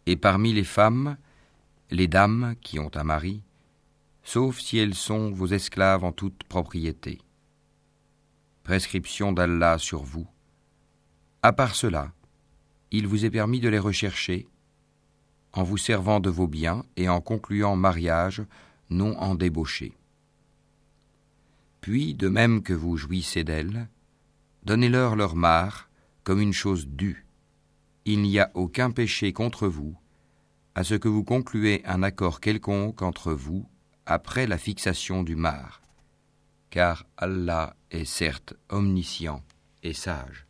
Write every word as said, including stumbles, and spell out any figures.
Et parmi les femmes, les dames qui ont un mari, sauf si elles sont vos esclaves en toute propriété. Prescription d'Allah sur vous. À part cela, il vous est permis de les rechercher en vous servant de vos biens et en concluant mariage, non en débauché. Puis, de même que vous jouissez d'elles, donnez-leur leur mare comme une chose due. Il n'y a aucun péché contre vous, à ce que vous concluez un accord quelconque entre vous après la fixation du mare, car Allah est certes omniscient et sage.